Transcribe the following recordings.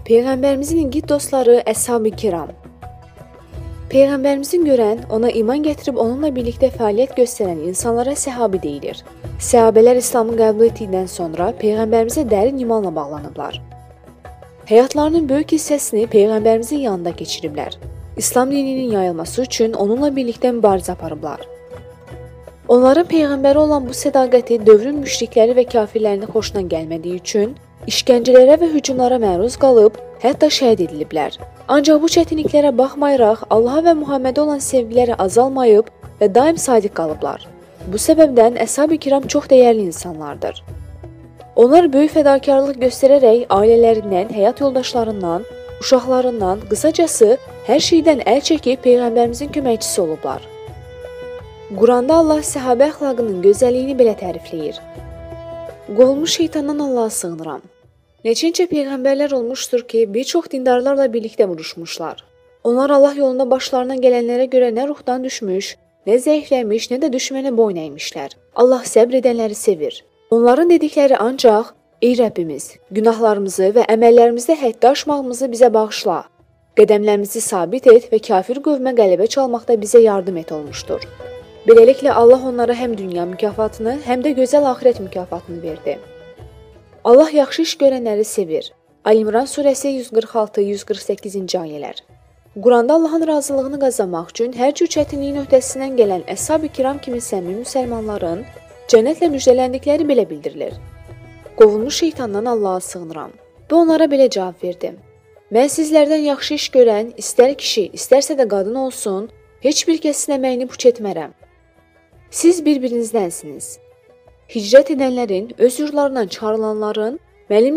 Peyğəmbərimizin igid dostları Əshab-ı Kiram. Peyğəmbərimizi görən, ona iman gətirib onunla birlikdə fəaliyyət göstərən insanlara səhabi deyilir. Səhabələr İslamı qəbul etdikdən sonra Peyğəmbərimizə dərin imanla bağlanıblar. Həyatlarının böyük hissəsini Peyğəmbərimizin yanında keçiriblər. İslam dininin yayılması üçün onunla birlikdə mübarizə aparıblar. Onların Peyğəmbəri olan bu sədaqəti dövrün müşrikləri və kafirlərinin xoşuna gəlmədiyi üçün işgəncələrə və hücumlara məruz qalıb, hətta şəhid ediliblər. Ancaq bu çətinliklərə baxmayaraq, Allaha və Muhammedə olan sevgiləri azalmayıb və daim sadiq qalıblar. Bu səbəbdən Əshab-ı Kiram çox dəyərli insanlardır. Onlar böyük fədakarlıq göstərərək ailələrindən, həyat yoldaşlarından, uşaqlarından, qısacası hər şeydən əl çəkib Peyğəmbərimizin köməkçisi olublar. Quranda Allah səhabə əxlaqının gözəlliyini belə tərifləyir. Qovulmuş şeytandan Allaha sığınıram. Neçəncə peyğəmbərlər olmuşdur ki, bir çox dindarlarla birlikdə vuruşmuşlar. Onlar Allah yolunda başlarına gələnlərə görə nə ruhdan düşmüş, nə zəifləmiş, nə də düşmənə boyun əymişlər. Allah səbr edənləri sevir. Onların dedikləri ancaq, ey Rəbbimiz, günahlarımızı və əməllərimizdə həddi aşmağımızı bizə bağışla, qədəmlərimizi sabit et və kafir qövmə qələbə çalmaqda bizə yardım et olmuşdur. Beləliklə Allah onlara həm dünya mükafatını, həm də gözəl axirət mükafatını verdi. Allah yaxşı iş görənləri sevir. Ali-İmran surəsi 146-148-ci ayələr. Quranda Allahın razılığını qazanmaq üçün hər cür çətinliyin öhdəsindən gələn Əshab-ı Kiram kimi səmimi müsəlmanların cənnətlə müjdələndikləri belə bildirilir. Qovulmuş şeytandan Allaha sığınıram. Və onlara belə cavab verdim. Mən sizlərdən yaxşı iş görən, istər kişi, istərsə də qadın olsun, heç bir kəsin əməyini puç etmərəm. Siz bir-birinizdənsiniz. Hicrət edənlərin, öz yurtlarından çıxarılanların, mənim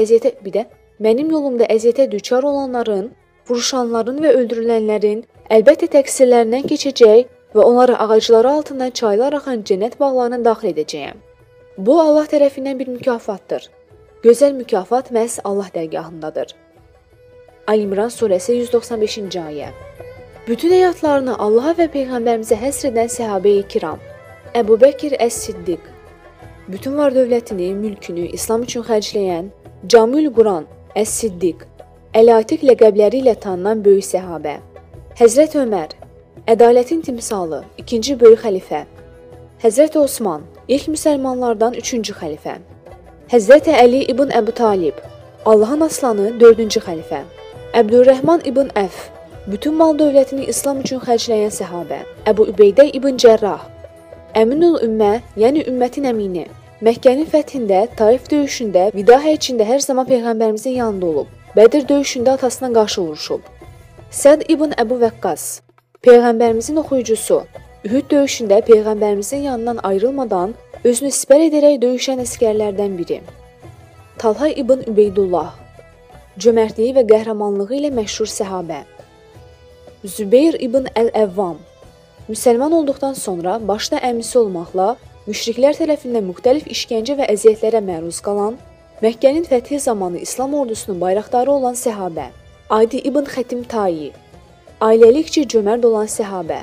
yolumda əziyyətə düçar olanların, vuruşanların və öldürülənlərin əlbəttə təqsirlərindən keçəcək və onları ağacları altından çaylar axan cənnət bağlarına daxil edəcəyəm. Bu Allah tərəfindən bir mükafatdır. Gözəl mükafat məhz Allah dərgahındadır. Ali-İmran surəsi 195-ci ayə. Bütün həyatlarını Allaha və Peyğəmbərimizə həsr edən səhabə-i kiram. Əbu Bəkir Əs-Siddiq. Bütün var dövlətini, mülkünü İslam üçün xərcləyən Camül Quran Əs-Siddiq, Əl-Atiq ləqəbləri ilə tanınan böyük səhabə. Həzrət Ömər, ədalətin timsalı, ikinci böyük xəlifə. Həzrət Osman, ilk müsəlmanlardan üçüncü xəlifə. Həzrət Əli ibn Əbu Talib, Allahın aslanı, dördüncü xəlifə. Əbdürrəhman ibn Əf, bütün mal dövlətini İslam üçün xərcləyən səhabə. Əbu Übeydə ibn Cərrah, Əminul Ümmə, yəni ümmətin əmini. Məkkənin fəthində, Taif döyüşündə, vida həccində hər zaman Peyğəmbərimizin yanında olub. Bədir döyüşündə atasına qarşı vuruşub. Səd ibn Əbu Vəqqas, Peyğəmbərimizin oxuyucusu. Ühud döyüşündə Peyğəmbərimizin yanından ayrılmadan özünü sipər edərək döyüşən əsgərlərdən biri. Talha ibn Übeydullah, cömərtliyi və qəhrəmanlığı ilə məşhur səhabə. Zübeyr ibn Əl-Əvvam, müsəlman olduqdan sonra başda əmisi olmaqla müşriklər tərəfindən müxtəlif işgəncə və əziyyətlərə məruz qalan, Məkkənin fəthi zamanı İslam ordusunun bayraqdarı olan səhabə. Adi ibn Xətim Tayi, ailəlikcə cömərd olan səhabə.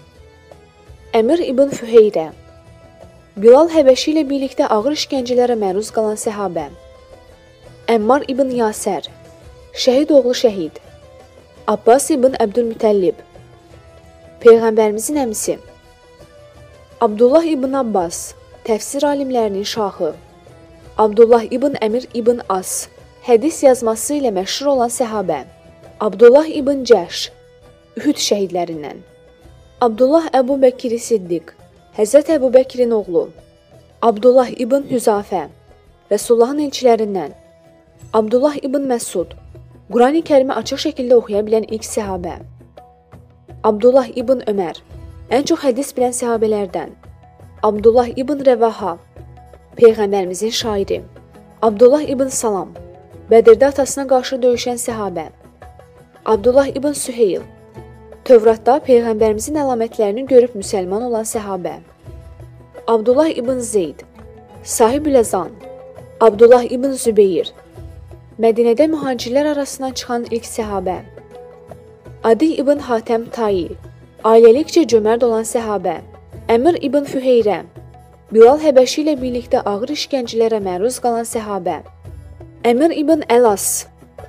Əmir ibn Füheyrə, Bilal Həbəşi ilə birlikdə ağır işgəncələrə məruz qalan səhabə. Əmmar ibn Yasər, şəhid oğlu şəhid. Abbas ibn Əbdülmütəllib, Peyğəmbərimizin əmisi. Abdullah ibn Abbas, təfsir alimlərinin şahı. Abdullah ibn Əmir ibn As, hədis yazması ilə məşhur olan səhabə. Abdullah ibn Cəş, Ühud şəhidlərindən. Abdullah Əbu Bəkir Siddiq, Həzrət Əbu Bəkirin oğlu. Abdullah ibn Hüzafə, Rəsullahın elçilərindən. Abdullah ibn Məsud, Qurani Kərimi açıq şəkildə oxuya bilən ilk səhabə. Abdullah ibn Ömər, ən çox hədis bilən səhabələrdən. Abdullah ibn Rəvaha, Peyğəmbərimizin şairi. Abdullah ibn Salam, Bədirdə atasına qarşı döyüşən səhabə. Abdullah ibn Süheyl, Tövratda Peyğəmbərimizin əlamətlərini görüb müsəlman olan səhabə. Abdullah ibn Zeyd, Sahib-ül-Əzan. Abdullah ibn Zübeyir, Mədinədə mühacirlər arasından çıxan ilk səhabə. Adi ibn Hatəm Tayi, ailəlikcə cömərd olan səhabə. Əmir ibn Füheyrə, Bilal Həbəşi ilə birlikdə ağır işgəncələrə məruz qalan səhabə. Əmir ibn Əlas,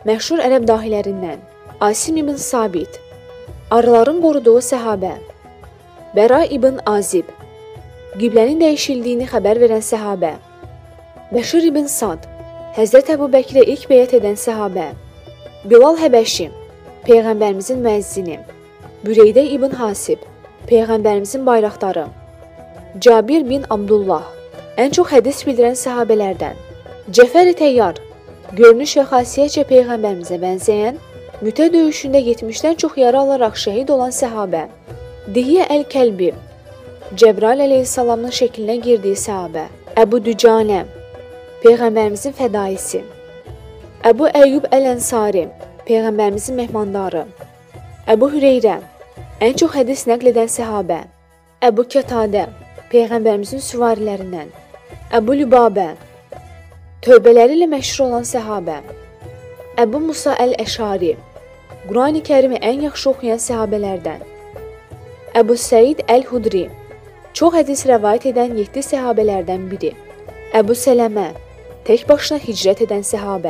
məşhur ərəb dahilərindən Asim ibn Sabit, arıların qoruduğu səhabə, Bəra ibn Azib, qiblənin dəyişildiyini xəbər verən səhabə, Bəşir ibn Sad, Həzrət Əbu Bəkrə ilk beyət edən səhabə, Bilal Həbəşi, Peyğəmbərimizin müəzzini, Büreydə ibn Hasib, Peyğəmbərimizin bayraqdarı, Cabir bin Abdullah, ən çox hədis bildirən səhabələrdən, Cəfər-i Təyyar, görünüş və xasiyyətcə Peyğəmbərimizə bənzəyən, Mütə döyüşündə 70-dən çox yara alaraq şəhid olan səhabə, Dihyə Əl-Kəlbi, Cəbrail əleyhissalamın şəklinə girdiyi səhabə, Əbu Dücanə, Peyğəmbərimizin fədaisi, Əbu Əyyub Əl-Ənsari, Peyğəmbərimizin mehmandarı, Əbu Hüreyrə, ən çox hədis nəql edən səhabə, Əbu Kətadə, Peyğəmbərimizin süvarilərindən, Əbu Lübabə, tövbələri ilə məşhur olan səhabə, Əbu Musa Əl-Əşari, Qurani Kərimi ən yaxşı oxuyan səhabələrdən, Əbu Səid Əl-Hudri, çox hədis rəvayət edən 7 səhabələrdən biri, Əbu Sələmə, tək başına hicrət edən səhabə,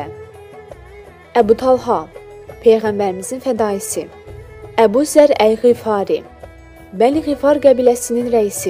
Əbu Talha, Peyğəmbərimizin fədaisi, Əbu Zər Əl-Ğifari, Bəni Ğifar qəbiləsinin rəisi,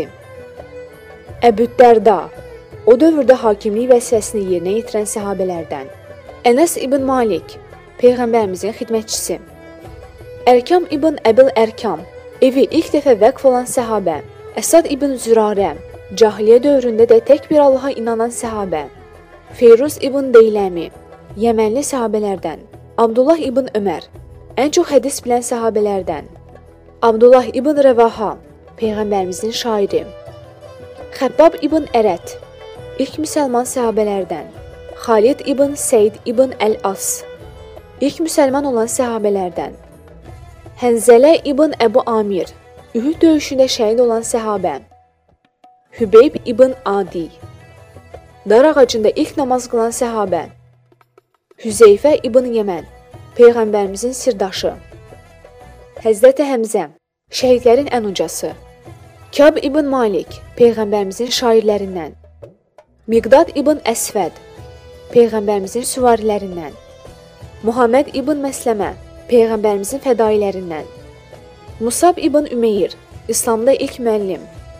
Əbu Dərda, o dövrdə hakimlik vəzifəsini yerinə yetirən səhabələrdən, Ənəs ibn Malik, Peyğəmbərimizin xidmətçisi, Ərkam ibn Əbil Ərkam, evi ilk dəfə vəqf olan səhabə, Əsad ibn Zürarə, cahiliyyə dövründə də tək bir Allaha inanan səhabə, Feyruz ibn Deyləmi, Yəmənli səhabələrdən, Abdullah ibn Ömər, ən çox hədis bilən səhabələrdən, Abdullah ibn Rəvaha, Peyğəmbərimizin şairi, Xəbbab ibn Ərət, ilk müsəlman səhabələrdən, Xalid ibn Səid ibn Əl-As, ilk müsəlman olan səhabələrdən, Hənzələ ibn Əbu Amir, Ühud döyüşündə şəhid olan səhabə, Hübeyb ibn Adi, dar ağacında ilk namaz qılan səhabə, Hüzeyfə ibn Yəmən, Peyğəmbərimizin sirdaşı, Həzrəti Həmzə, şəhidlərin ən ucası, Kəb ibn Malik, Peyğəmbərimizin şairlərindən, Miqdad ibn Əsvəd, Peyğəmbərimizin süvarilərindən, Muhammed ibn Məsləmə, Peyğəmbərimizin fədailərindən, Musab ibn Ümeyr, İslamda ilk müəllim,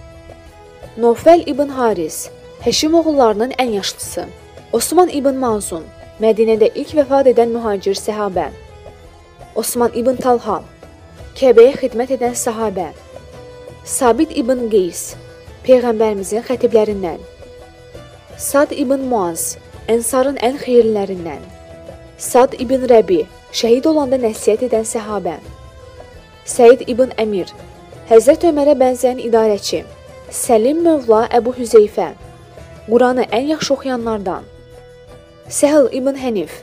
Nofəl ibn Haris, Həşim oğullarının ən yaşlısı, Osman ibn Mazun, Mədinədə ilk vəfat edən mühacir səhabə, Osman ibn Talha, Kəbəyə xidmət edən səhabə, Sabit ibn Qeys, Peyğəmbərimizin xətiblərindən, Sad ibn Muaz, Ənsarın ən xeyirlərindən, Sad ibn Rəbi, şəhid olanda nəsihət edən səhabə, Səid ibn Əmir, Həzrət Ömərə bənzəyən idarəçi, Səlim Mövla Əbu Hüzeyfə, Quranı ən yaxşı oxuyanlardan, Səhl ibn Hənif,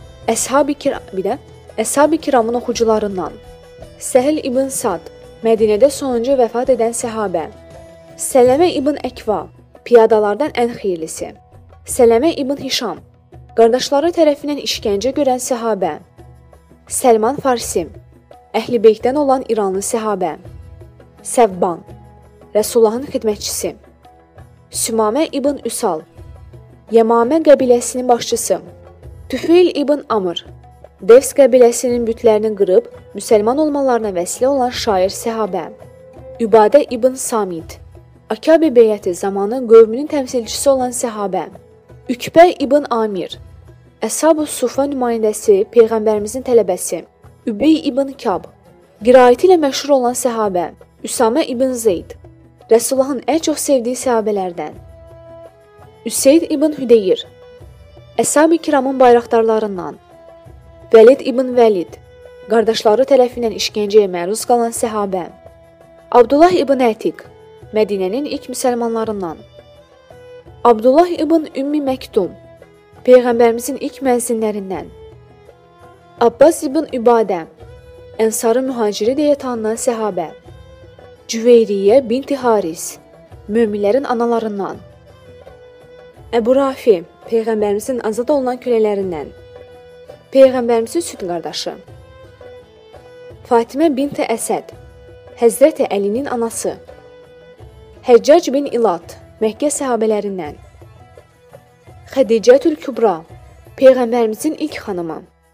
Əshab-ı Kiramın oxucularından, Səhl ibn Sad, Mədinədə sonuncu vəfat edən səhabə, Sələmə ibn Əkva, piyadalardan ən xeyirlisi, Sələmə ibn Hişam, qardaşları tərəfindən işgəncə görən səhabə, Səlman Farsi, Əhl-i Beytdən olan İranlı səhabə, Səvban, Rəsullahın xidmətçisi, Sümamə ibn Üsal, Yəmamə qəbiləsinin başçısı, Tüfeyl ibn Amr, Devs qəbiləsinin bütlərini qırıb, müsəlman olmalarına vəsilə olan şair səhabə, Übadə ibn Samit, Akabə beyəti zamanı qövmünün təmsilçisi olan səhabə, Ükbə ibn Amir, Əshab-ı Sufa nümayəndəsi, Peyğəmbərimizin tələbəsi, Übey ibn Kab, qiraəti ilə məşhur olan səhabə, Üsamə ibn Zeyd, Rəsullahın ən çox sevdiyi səhabələrdən, Üseyd ibn Hüdeyr, Əshab-ı Kiramın bayraqdarlarından, Vəlid ibn Vəlid, qardaşları tərəfindən işgəncəyə məruz qalan səhabə, Abdullah ibn Ətiq, Mədinənin ilk müsəlmanlarından, Abdullah ibn Ümmi Məktum, Peyğəmbərimizin ilk müəzzinlərindən, Abbas ibn Übadə, Ənsarın mühaciri deyə tanınan səhabə, Cüveyriyyə binti Haris, möminlərin analarından, Əbu Rafi, Peyğəmbərimizin azad olunan kölələrindən, Peyğəmbərimizin süd qardaşı, Fatimə binti Əsəd, Həzrəti Əlinin anası, Həccac bin İlad, Məkkə səhabələrindən, Xədicətül Kübra, Peyğəmbərimizin ilk xanımı,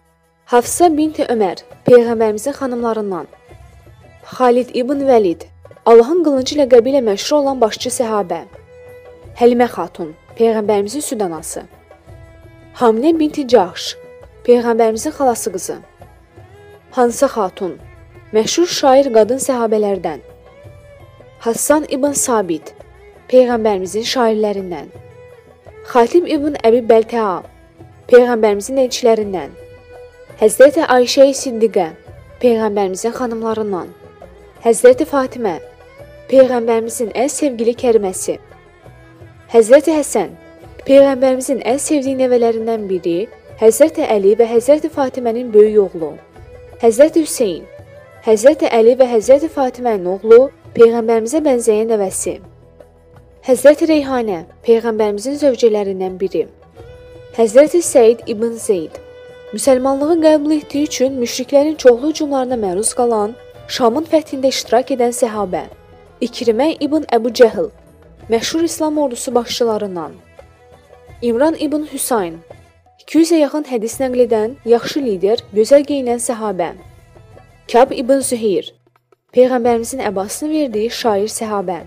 Hafsa binti Ömər, Peyğəmbərimizin xanımlarından. Xalid ibn Vəlid, Allahın qılıncı ləqəbi ilə məşhur olan başçı səhabə. Həlimə xatun, Peyğəmbərimizin süd anası. Haminə binti Cahş, Peyğəmbərimizin xalası qızı. Hansa xatun, məşhur şair qadın səhabələrdən. Hassan ibn Sabit, Peyğəmbərimizin şairlərindən. Xatib ibn Əbi Bəltəa, Peyğəmbərimizin elçilərindən. Həzrəti Ayşə-i Siddiqə, Peyğəmbərimizin xanımlarından. Həzrəti Fatimə, Peyğəmbərimizin ən sevgili kəriməsi. Həzrəti Həsən, Peyğəmbərimizin ən sevdiyi nəvələrindən biri, Həzrəti Əli və Həzrəti Fatimənin böyük oğlu. Həzrəti Hüseyn, Həzrəti Əli və Həzrəti Fatimənin oğlu, Peyğəmbərimizə bənzəyən nəvəsi. Həzrəti Reyhanə, Peyğəmbərimizin zövcələrindən biri. Həzrəti Səid ibn Zeyd, müsəlmanlığı qəbul etdiyi üçün müşriklərin çoxlu hücumlarına məruz qalan, Şamın fəthində iştirak edən səhabə. İkrimə ibn Əbu Cəhl, məşhur İslam ordusu başçılarından. İmran ibn Hüsayn, 200-ə yaxın hədis nəql edən, yaxşı lider, gözəl geyinən səhabə. Kəb ibn Züheyr, Peyğəmbərimizin əbasını verdiyi şair səhabə.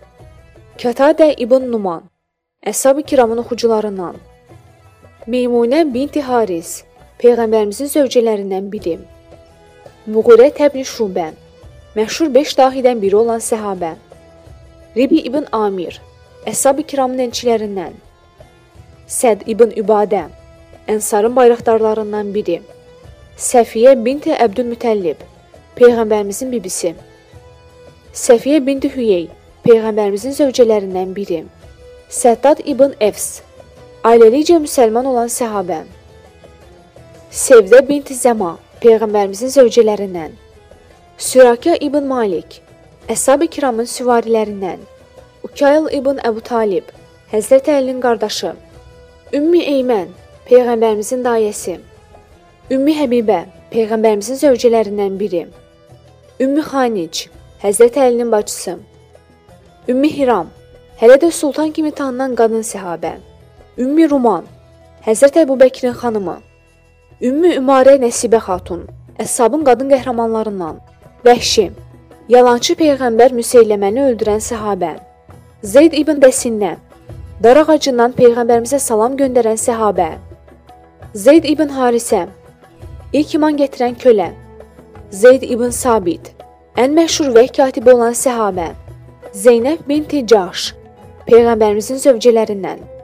Kətadə ibn Numan, Əshab-ı kiramın oxucularından. Meymunə binti Haris, Peyğəmbərimizin zövcələrindən biri. Muğirə təbni Şubə, məşhur 5 dahidən biri olan səhabə. Ribi ibn Amir, Əshab-ı kiramın elçilərindən. Səd ibn Übadə, Ənsarın bayraqdarlarından biri. Səfiyyə binti Əbdülmütəllib, Peyğəmbərimizin bibisi. Səfiyyə binti Hüyey, Peyğəmbərimizin zövcələrindən biri. Səddad ibn Əfs, ailəlicə müsəlman olan səhabə. Sevdə binti Zəma, Peyğəmbərimizin zövcələrindən. Sürakə ibn Malik, Əshab-ı kiramın süvarilərindən. Ukayl ibn Əbu Talib, Həzrəti Əlinin qardaşı. Ümmü Eymən, Peyğəmbərimizin dayəsi. Ümmü Həbibə, Peyğəmbərimizin zövcələrindən biri. Ümmü Xanic, Həzrəti Əlinin bacısı. Ümmü Hiram, hələ də sultan kimi tanınan qadın səhabə. Ümmü Ruman, Həzrəti Əbu Bəkirin xanımı. Ümmü Ümarə Nəsibə xatun, Əshabın qadın qəhrəmanlarından. Vəhşi, yalançı Peyğəmbər Müseyləməni öldürən səhabə. Zeyd ibn Bəsinnə, dar ağacından Peyğəmbərimizə salam göndərən səhabə. Zeyd ibn Harisə, ilk iman gətirən kölə. Zeyd ibn Sabit, ən məşhur vəhy katibi olan səhabə. Zeynəb binti Cahş, Peyğəmbərimizin zövcələrindən.